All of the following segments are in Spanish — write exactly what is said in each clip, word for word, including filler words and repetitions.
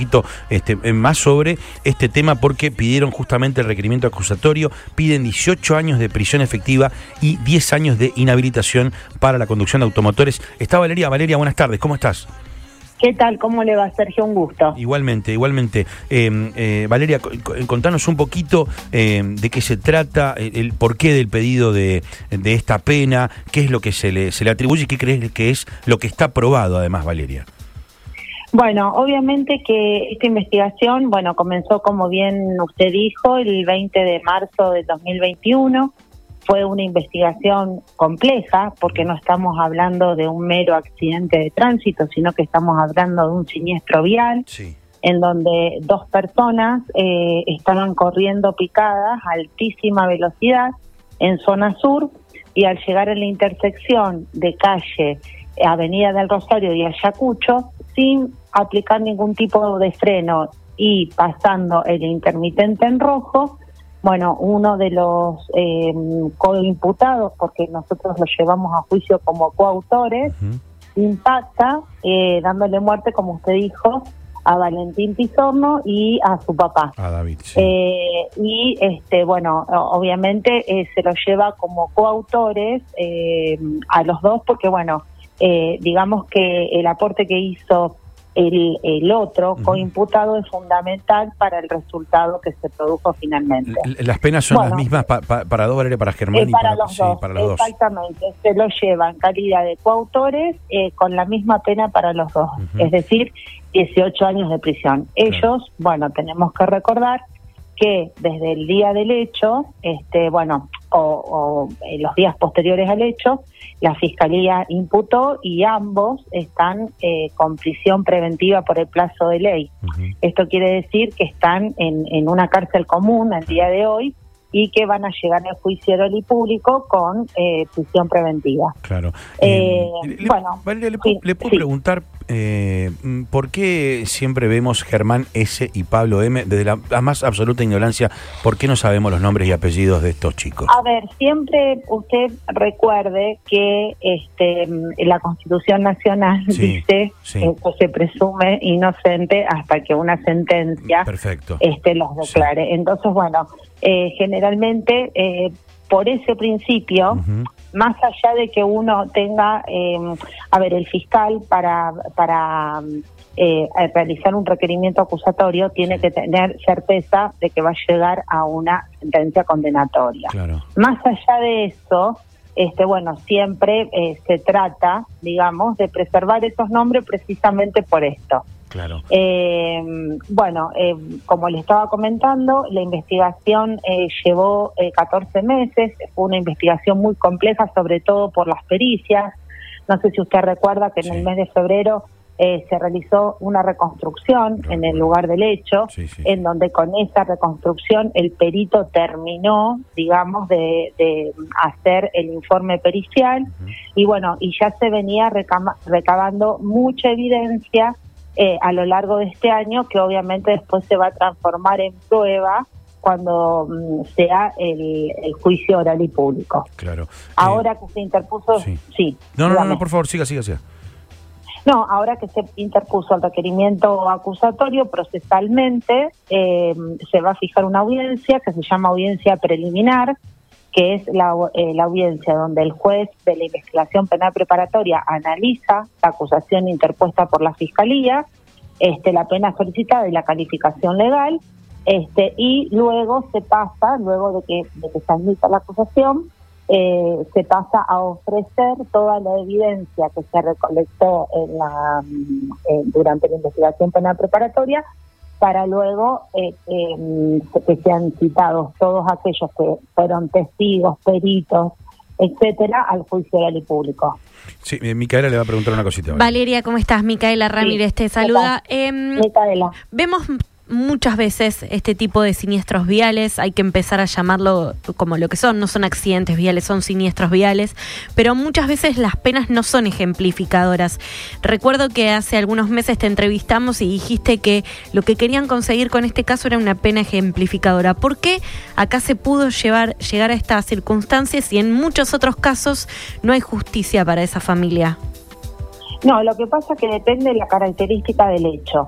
Este, más sobre este tema porque pidieron justamente el requerimiento acusatorio, piden dieciocho años de prisión efectiva y diez años de inhabilitación para la conducción de automotores. Está Valeria. Valeria, buenas tardes, ¿cómo estás? ¿Qué tal? ¿Cómo le va, Sergio? Un gusto. Igualmente, igualmente. Eh, eh, Valeria, contanos un poquito eh, de qué se trata, el, el porqué del pedido de, de esta pena, qué es lo que se le, se le atribuye y qué crees que es lo que está probado además, Valeria. Bueno, obviamente que esta investigación, bueno, comenzó, como bien usted dijo, el veinte de marzo de dos mil veintiuno. Fue una investigación compleja porque no estamos hablando de un mero accidente de tránsito, sino que estamos hablando de un siniestro vial, sí, en donde dos personas eh, estaban corriendo picadas a altísima velocidad en zona sur, y al llegar a la intersección de calle Avenida del Rosario y Ayacucho, sin aplicar ningún tipo de freno y pasando el intermitente en rojo, bueno, uno de los eh, coimputados, porque nosotros lo llevamos a juicio como coautores, uh-huh, impacta, eh, dándole muerte, como usted dijo, a Valentín Pizorno y a su papá. A David, sí. Eh, y, este, bueno, obviamente eh, se lo lleva como coautores eh, a los dos, porque, bueno, eh, digamos que el aporte que hizo El, el otro uh-huh coimputado es fundamental para el resultado que se produjo finalmente. Las penas son bueno, las mismas pa, pa, para dos, Valeria, para Germán eh, y para, para los sí, dos. Para los exactamente, dos. Se lo lleva en calidad de coautores eh, con la misma pena para los dos, uh-huh, es decir, dieciocho años de prisión. Ellos, claro, bueno, tenemos que recordar que desde el día del hecho, este, bueno, o, o eh, los días posteriores al hecho, la Fiscalía imputó y ambos están eh, con prisión preventiva por el plazo de ley. Uh-huh. Esto quiere decir que están en, en una cárcel común al día de hoy y que van a llegar al juicio oral y público con eh, prisión preventiva. Claro. Eh, eh, le, bueno, Valeria, ¿le, sí, le puedo sí. preguntar eh, por qué siempre vemos Germán S. y Pablo M. desde la, la más absoluta ignorancia? ¿Por qué no sabemos los nombres y apellidos de estos chicos? A ver, siempre usted recuerde que este la Constitución Nacional sí, dice sí. que se presume inocente hasta que una sentencia Perfecto. este los declare. Sí. Entonces, bueno, eh, generalmente eh, por ese principio, uh-huh, más allá de que uno tenga, eh, a ver, el fiscal para para eh, realizar un requerimiento acusatorio tiene que tener certeza de que va a llegar a una sentencia condenatoria. Claro. Más allá de eso, este bueno, siempre eh, se trata, digamos, de preservar esos nombres precisamente por esto. Claro. Eh, bueno, eh, como le estaba comentando, la investigación eh, llevó eh, catorce meses, fue una investigación muy compleja, sobre todo por las pericias. No sé si usted recuerda que en sí. el mes de febrero eh, se realizó una reconstrucción no, en el lugar del hecho, sí, sí. en donde con esa reconstrucción el perito terminó, digamos, de, de hacer el informe pericial, uh-huh, y bueno, y ya se venía recama- recabando mucha evidencia Eh, a lo largo de este año, que obviamente después se va a transformar en prueba cuando mm, sea el, el juicio oral y público. Claro. Ahora eh, que se interpuso... Sí. sí no, no, no, no, por favor, siga, siga, siga. No, ahora que se interpuso el requerimiento acusatorio procesalmente, eh, se va a fijar una audiencia que se llama audiencia preliminar, que es la, eh, la audiencia donde el juez de la investigación penal preparatoria analiza la acusación interpuesta por la Fiscalía, este, la pena solicitada y la calificación legal, este, y luego se pasa, luego de que, de que se admita la acusación, eh, se pasa a ofrecer toda la evidencia que se recolectó en la, eh, durante la investigación penal preparatoria, para luego eh, eh, que sean citados todos aquellos que fueron testigos, peritos, etcétera, al juicio oral y público. Sí, eh, Micaela le va a preguntar una cosita. Valeria, Valeria ¿cómo estás? Micaela Ramírez sí, te saluda. Eh, Micaela. Vemos muchas veces este tipo de siniestros viales, hay que empezar a llamarlo como lo que son, no son accidentes viales, son siniestros viales, pero muchas veces las penas no son ejemplificadoras. Recuerdo que hace algunos meses te entrevistamos y dijiste que lo que querían conseguir con este caso era una pena ejemplificadora. ¿Por qué acá se pudo llevar, llegar a estas circunstancias y en muchos otros casos no hay justicia para esa familia? No, lo que pasa es que depende de la característica del hecho.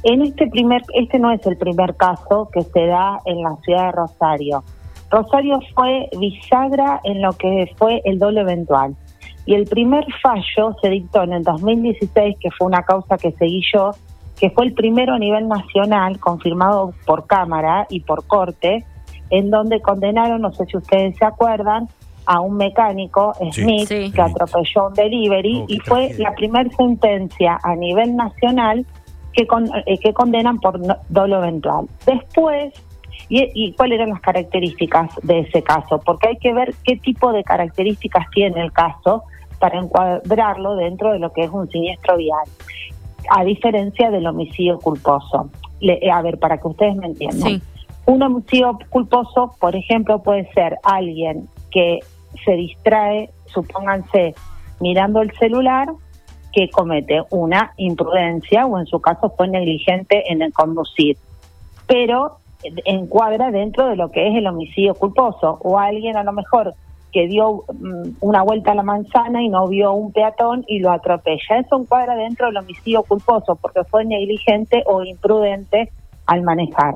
En este primer, este no es el primer caso que se da en la ciudad de Rosario. Rosario fue bisagra en lo que fue el dolo eventual. Y el primer fallo se dictó en el dos mil dieciséis, que fue una causa que seguí yo, que fue el primero a nivel nacional, confirmado por Cámara y por Corte, en donde condenaron, no sé si ustedes se acuerdan, a un mecánico, Smith, sí, sí. que atropelló un delivery, oh, y fue tragedia. La primera sentencia a nivel nacional que, con, eh, que condenan por no, dolo eventual. Después, y, ¿y cuáles eran las características de ese caso? Porque hay que ver qué tipo de características tiene el caso para encuadrarlo dentro de lo que es un siniestro vial, a diferencia del homicidio culposo. Le, a ver, para que ustedes me entiendan. Sí. Un homicidio culposo, por ejemplo, puede ser alguien que se distrae, supónganse, mirando el celular, que comete una imprudencia o en su caso fue negligente en el conducir, pero encuadra dentro de lo que es el homicidio culposo. O alguien a lo mejor que dio um, una vuelta a la manzana y no vio un peatón y lo atropella. Eso encuadra dentro del homicidio culposo porque fue negligente o imprudente al manejar.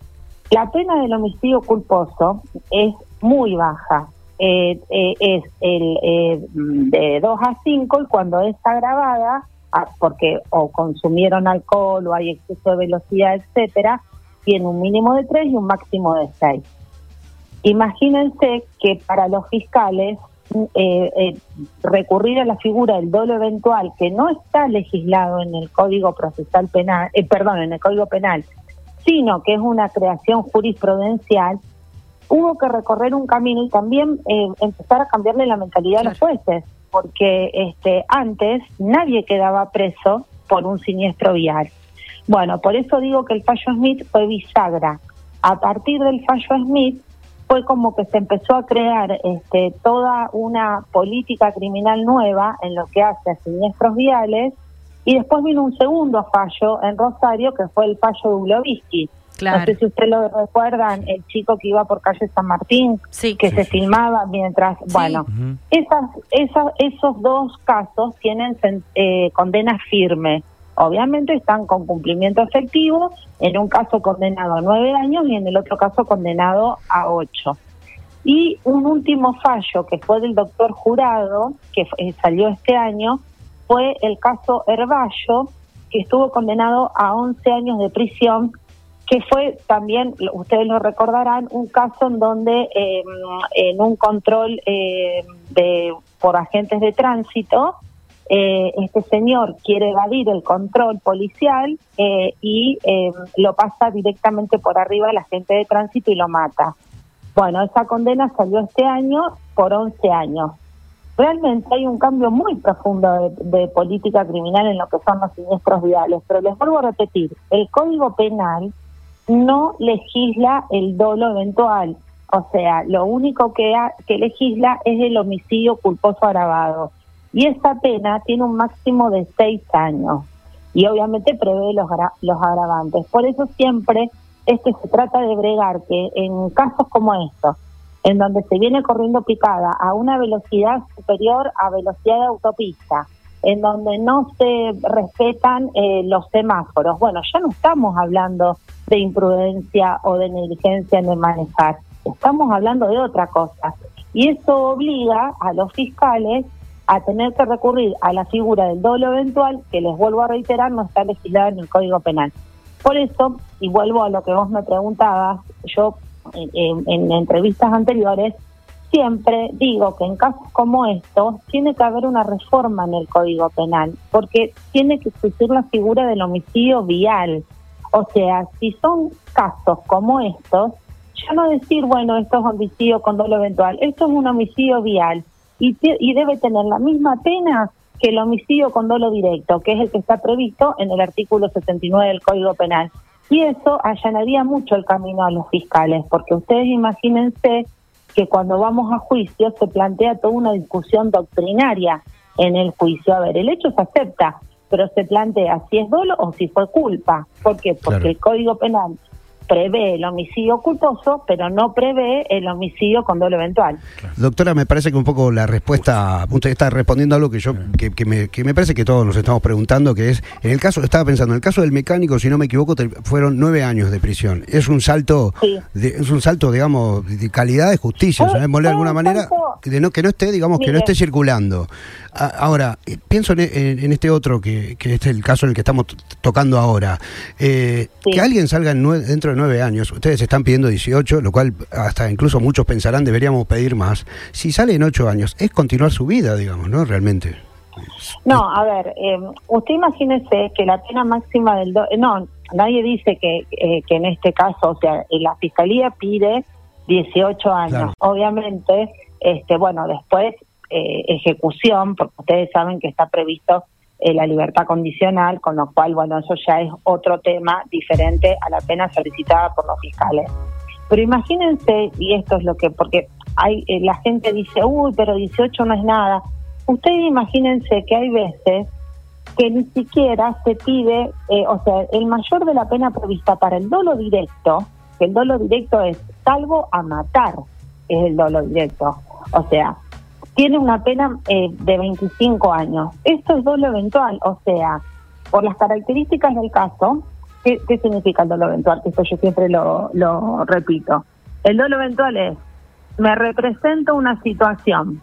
La pena del homicidio culposo es muy baja. Eh, eh, es el eh, de dos a cinco, y cuando es agravada, ah, porque o consumieron alcohol o hay exceso de velocidad, etcétera, tiene un mínimo de tres y un máximo de seis. Imagínense que para los fiscales eh, eh, recurrir a la figura del dolo eventual, que no está legislado en el Código Procesal Penal, eh, perdón, en el Código Penal, sino que es una creación jurisprudencial, hubo que recorrer un camino y también eh, empezar a cambiarle la mentalidad claro. a los jueces, porque este antes nadie quedaba preso por un siniestro vial. Bueno, por eso digo que el fallo Smith fue bisagra. A partir del fallo Smith fue como que se empezó a crear este, toda una política criminal nueva en lo que hace a siniestros viales, y después vino un segundo fallo en Rosario, que fue el fallo de Ulovisky. Claro. No sé si ustedes lo recuerdan, el chico que iba por calle San Martín, sí, que sí, se sí. filmaba mientras... Sí. Bueno, uh-huh. esas, esas, esos dos casos tienen eh, condena firme. Obviamente están con cumplimiento efectivo, en un caso condenado a nueve años y en el otro caso condenado a ocho. Y un último fallo que fue del doctor Jurado, que fue, salió este año, fue el caso Herballo, que estuvo condenado a once años de prisión, que fue también, ustedes lo recordarán, un caso en donde eh, en un control eh, de por agentes de tránsito, eh, este señor quiere evadir el control policial eh, y eh, lo pasa directamente por arriba al agente de tránsito y lo mata. Bueno, esa condena salió este año por once años. Realmente hay un cambio muy profundo de, de política criminal en lo que son los siniestros viales, pero les vuelvo a repetir, el Código Penal no legisla el dolo eventual, o sea, lo único que, ha, que legisla es el homicidio culposo agravado, y esa pena tiene un máximo de seis años, y obviamente prevé los, los agravantes. Por eso siempre es que se trata de bregar que en casos como estos, en donde se viene corriendo picada a una velocidad superior a velocidad de autopista, en donde no se respetan eh, los semáforos. Bueno, ya no estamos hablando de imprudencia o de negligencia en el manejar, estamos hablando de otra cosa. Y eso obliga a los fiscales a tener que recurrir a la figura del dolo eventual, que les vuelvo a reiterar, no está legislada en el Código Penal. Por eso, y vuelvo a lo que vos me preguntabas, yo en, en, en entrevistas anteriores, siempre digo que en casos como estos tiene que haber una reforma en el Código Penal, porque tiene que existir la figura del homicidio vial. O sea, si son casos como estos, ya no decir, bueno, esto es homicidio con dolo eventual, esto es un homicidio vial y, te, y debe tener la misma pena que el homicidio con dolo directo, que es el que está previsto en el artículo setenta y nueve del Código Penal. Y eso allanaría mucho el camino a los fiscales, porque ustedes imagínense que cuando vamos a juicio se plantea toda una discusión doctrinaria en el juicio. A ver, el hecho se acepta, pero se plantea si es dolo o si fue culpa. ¿Por qué? Porque claro. el Código Penal prevé el homicidio culposo, pero no prevé el homicidio con dolo eventual. Doctora, me parece que un poco la respuesta, usted está respondiendo a algo que yo, que, que, me, que me parece que todos nos estamos preguntando, que es, en el caso, estaba pensando, en el caso del mecánico, si no me equivoco, te, fueron nueve años de prisión. Es un salto, sí. de, es un salto, digamos, de calidad de justicia, ¿sabemos de alguna manera? De no, que no esté, digamos, Mire. que no esté circulando. A, ahora, pienso en, en, en este otro, que, que este es el caso en el que estamos tocando ahora. Eh, sí. Que alguien salga en nueve, dentro de nueve años, ustedes están pidiendo dieciocho, lo cual hasta incluso muchos pensarán deberíamos pedir más. Si sale en ocho años, es continuar su vida, digamos, ¿no? Realmente. No, a ver, eh, usted imagínese que la pena máxima del... Do no, nadie dice que, eh, que en este caso, o sea, la Fiscalía pide dieciocho años. Claro. Obviamente, este, bueno, después eh, ejecución, porque ustedes saben que está previsto eh, la libertad condicional, con lo cual, bueno, eso ya es otro tema diferente a la pena solicitada por los fiscales. Pero imagínense, y esto es lo que, porque hay eh, la gente dice, uy, pero dieciocho no es nada. Ustedes imagínense que hay veces que ni siquiera se pide, eh, o sea, el mayor de la pena prevista para el dolo directo, que el dolo directo es salvo a matar, es el dolo directo. O sea, tiene una pena eh, de veinticinco años. Esto es dolo eventual, o sea, por las características del caso, ¿qué, qué significa el dolo eventual? Esto yo siempre lo, lo repito. El dolo eventual es, me represento una situación,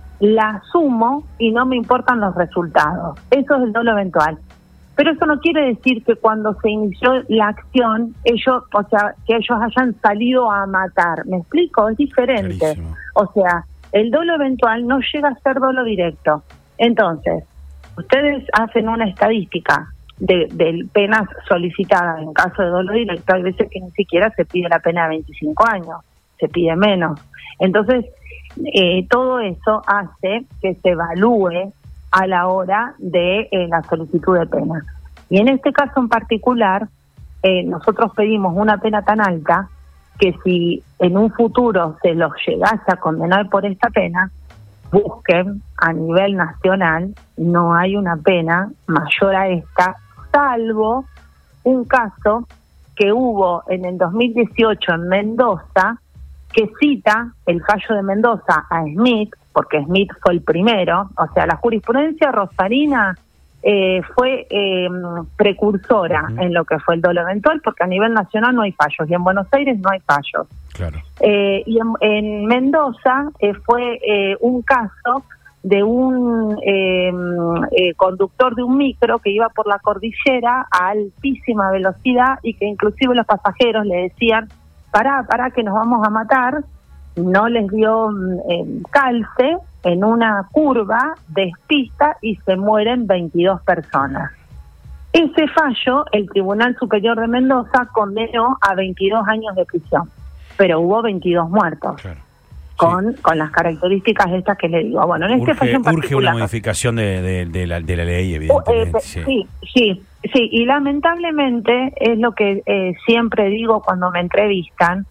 la asumo y no me importan los resultados. Eso es el dolo eventual. Pero eso no quiere decir que cuando se inició la acción, ellos, o sea, que ellos hayan salido a matar. ¿Me explico? Es diferente. Clarísimo. O sea, el dolo eventual no llega a ser dolo directo. Entonces, ustedes hacen una estadística de, de penas solicitadas en caso de dolo directo. Hay veces que ni siquiera se pide la pena de veinticinco años, se pide menos. Entonces, eh, todo eso hace que se evalúe a la hora de eh, la solicitud de pena. Y en este caso en particular, eh, nosotros pedimos una pena tan alta que si en un futuro se los llegase a condenar por esta pena, busquen a nivel nacional, no hay una pena mayor a esta, salvo un caso que hubo en el dos mil dieciocho en Mendoza, que cita el fallo de Mendoza a Smith, porque Smith fue el primero, o sea, la jurisprudencia rosarina eh, fue eh, precursora uh-huh. en lo que fue el dolo eventual, porque a nivel nacional no hay fallos, y en Buenos Aires no hay fallos. Claro. Eh, y en, en Mendoza eh, fue eh, un caso de un eh, eh, conductor de un micro que iba por la cordillera a altísima velocidad y que inclusive los pasajeros le decían, pará, pará que nos vamos a matar. No les dio eh, calce, en una curva despista y se mueren veintidós personas. Ese fallo, el Tribunal Superior de Mendoza condenó a veintidós años de prisión, pero hubo veintidós muertos. Claro. Con, sí. con las características estas que le digo. Bueno, en urge, este fallo en particular, urge una modificación de, de, de, la, de la ley, evidentemente. Uh, eh, sí. sí, sí, sí, y lamentablemente es lo que eh, siempre digo cuando me entrevistan.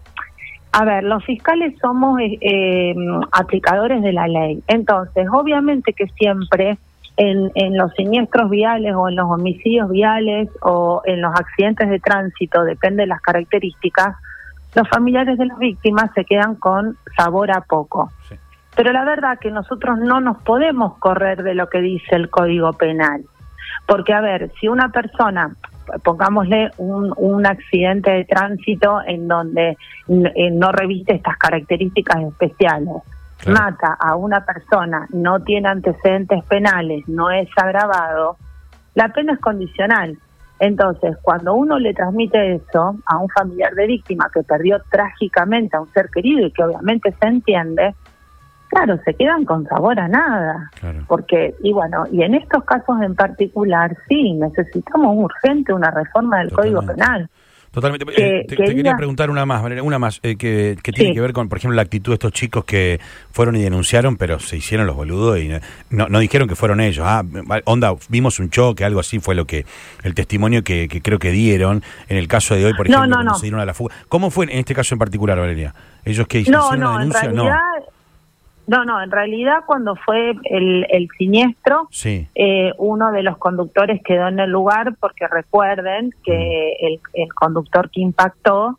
A ver, los fiscales somos eh, eh, aplicadores de la ley. Entonces, obviamente que siempre en, en los siniestros viales o en los homicidios viales o en los accidentes de tránsito, depende de las características, los familiares de las víctimas se quedan con sabor a poco. Sí. Pero la verdad que nosotros no nos podemos correr de lo que dice el Código Penal. Porque, a ver, si una persona, pongámosle un, un accidente de tránsito en donde eh, no reviste estas características especiales, claro. mata a una persona, no tiene antecedentes penales, no es agravado, la pena es condicional. Entonces, cuando uno le transmite eso a un familiar de víctima que perdió trágicamente a un ser querido y que obviamente se entiende, claro, se quedan con sabor a nada. Claro. Porque, y bueno, y en estos casos en particular, sí, necesitamos urgente una reforma del Totalmente. Código Penal. Totalmente. Que, eh, te, te quería preguntar una más, Valeria, una más, eh, que, que tiene sí. que ver con, por ejemplo, la actitud de estos chicos que fueron y denunciaron, pero se hicieron los boludos y no, no dijeron que fueron ellos. Ah, onda, vimos un choque, algo así fue lo que, el testimonio que, que creo que dieron en el caso de hoy, por ejemplo, no, no, cuando no. se dieron a la fuga. ¿Cómo fue en este caso en particular, Valeria? ¿Ellos que hicieron no, no, una denuncia? En realidad, no. No, no, en realidad cuando fue el, el siniestro, sí. eh, uno de los conductores quedó en el lugar porque recuerden que mm. el, el conductor que impactó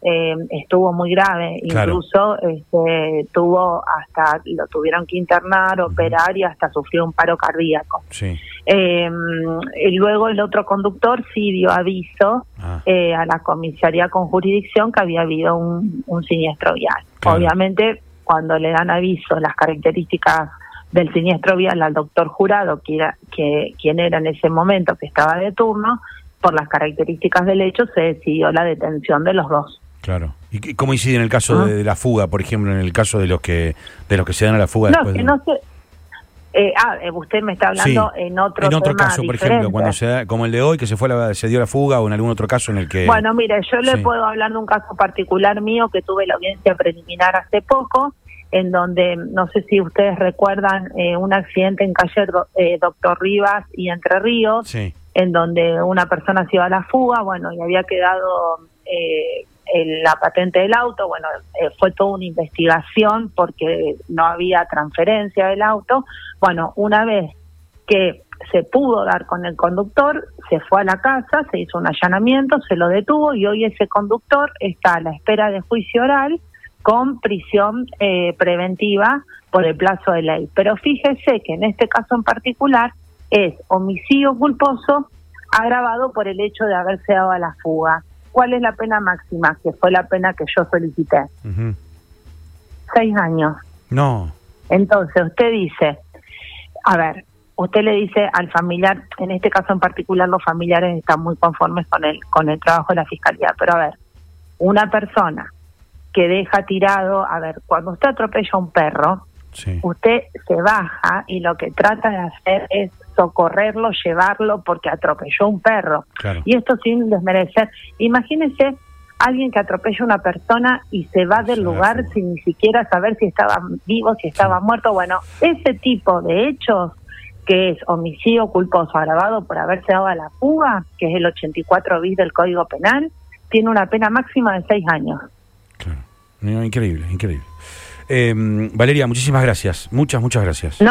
eh, estuvo muy grave, Claro. incluso este, tuvo hasta, lo tuvieron que internar, Uh-huh. operar y hasta sufrió un paro cardíaco. Sí. Eh, y luego el otro conductor sí dio aviso Ah. eh, a la comisaría con jurisdicción que había habido un, un siniestro vial. Claro. Obviamente, cuando le dan aviso, las características del siniestro vial al doctor Jurado, que era, que, quien era en ese momento que estaba de turno, por las características del hecho se decidió la detención de los dos. Claro. ¿Y qué- cómo incide en el caso Ah. de, de la fuga, por ejemplo, en el caso de los que de los que se dan a la fuga No, después que de- no sé. Eh, ah, eh, usted me está hablando Sí. en otro en otro tema caso, por diferente. ejemplo, cuando se da, como el de hoy, que se fue la, se dio la fuga, o en algún otro caso en el que... Bueno, mire, yo le Sí. puedo hablar de un caso particular mío que tuve la audiencia preliminar hace poco, en donde, no sé si ustedes recuerdan, eh, un accidente en calle eh, Doctor Rivas y Entre Ríos, Sí. en donde una persona se iba a la fuga, bueno, y había quedado eh, el- la patente del auto, bueno, eh, fue toda una investigación porque no había transferencia del auto. Bueno, una vez que se pudo dar con el conductor, se fue a la casa, se hizo un allanamiento, se lo detuvo y hoy ese conductor está a la espera de juicio oral con prisión eh, preventiva por el plazo de ley. Pero fíjese que en este caso en particular es homicidio culposo agravado por el hecho de haberse dado a la fuga. ¿Cuál es la pena máxima? Que fue la pena que yo solicité. Ujú. Seis años. No. Entonces usted dice, a ver, usted le dice al familiar, en este caso en particular los familiares están muy conformes con el, con el trabajo de la fiscalía, pero a ver, una persona que deja tirado, a ver, cuando usted atropella a un perro, Sí. usted se baja y lo que trata de hacer es socorrerlo, llevarlo porque atropelló un perro. Claro. Y esto sin desmerecer. Imagínese alguien que atropella a una persona y se va del Se va lugar fuga. sin ni siquiera saber si estaba vivo, si estaba muerto. Bueno, ese tipo de hechos, que es homicidio culposo agravado por haberse dado a la fuga, que es el ochenta y cuatro bis del Código Penal, tiene una pena máxima de seis años. Claro. No, increíble, increíble. Eh, Valeria, muchísimas gracias. Muchas, muchas gracias. No,